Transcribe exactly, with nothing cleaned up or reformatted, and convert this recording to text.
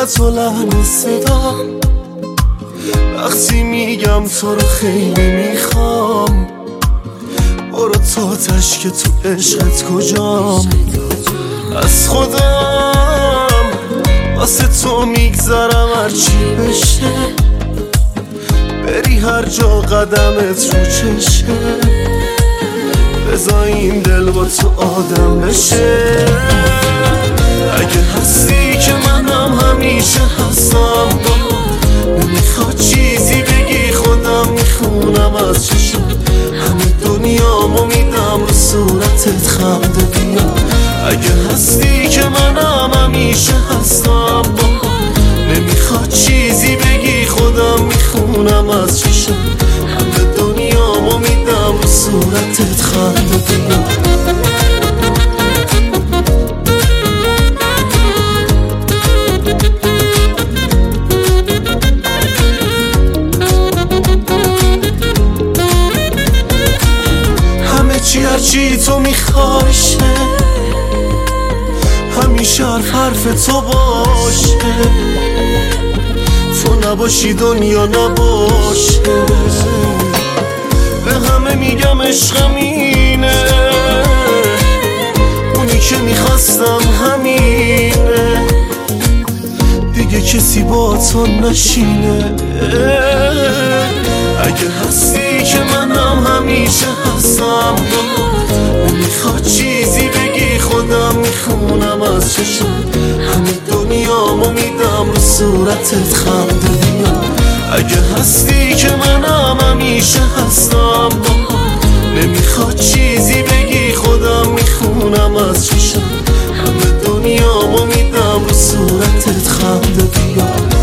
صورت و لحن صدام وقتی میگم تو رو خیلی میخوام. برو تا تش که تو عشقت کجام. از خودم واسه تو میگذرم هرچی بشه، بری هر جا قدمت رو چشه، بذار این دل با تو آدم بشه. اگه هستی که منم همیشه هستم، نمیخواد چیزی بگی خودم میخونم از چشم. همه دنیامو میدم رو صورتت خنده بیا. اگه هستی که منم همیشه هستم، نمیخواد چیزی بگی خودم میخونم از چشم. همه دنیامو میدم رو صورتت خنده بیا. چی هرچی تو میخواشه، همیشه حرف حرف تو باشه. تو نباشی دنیا نباشه. به همه میگم عشقم اینه، اونی که میخواستم همینه، دیگه کسی با تو نشینه. اگه هستی که منم همیشه هستم، نمیخواد چیزی بگی خودم میخونم از چشم. همه دنیامو میدم رو صورتت خنده بیا. اگه هستی که منم همیشه هستم، نمیخواد چیزی بگی خودم میخونم از چشم. همه دنیامو میدم رو صورتت خنده بیا.